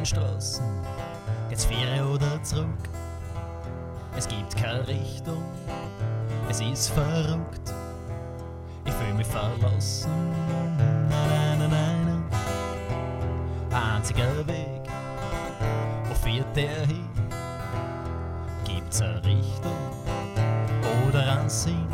Einbahnstraßen, geht's Fähre oder zurück. Es gibt keine Richtung, es ist verrückt. Ich fühl mich verlassen, nein, nein, nein, nein. Ein einziger Weg, wo führt der hin? Gibt's eine Richtung oder einen Sinn?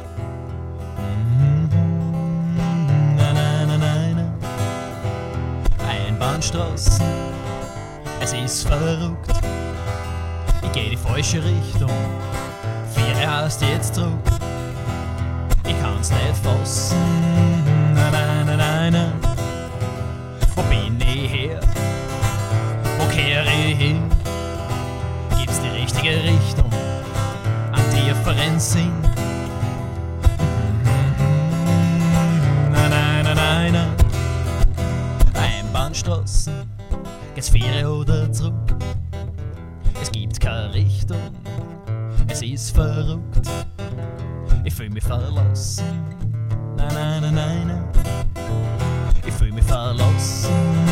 Nein, nein, nein, nein, nein. Einbahnstraßen, es ist verrückt. Ich geh die falsche Richtung, Fähre heißt jetzt zurück. Ich kann's nicht fassen, nein, nein, nein, nein, nein. Wo bin ich her? Wo kehre ich hin? Gibt's die richtige Richtung, einen tieferen Sinn? Nein, nein, nein, nein, nein. Einbahnstraßen, geht's Fähre oder zurück. Es gibt keine Richtung, es ist verrückt. Ich fühl mich verlassen, nein, nein, nein, nein, nein. Ich fühl mich verlassen.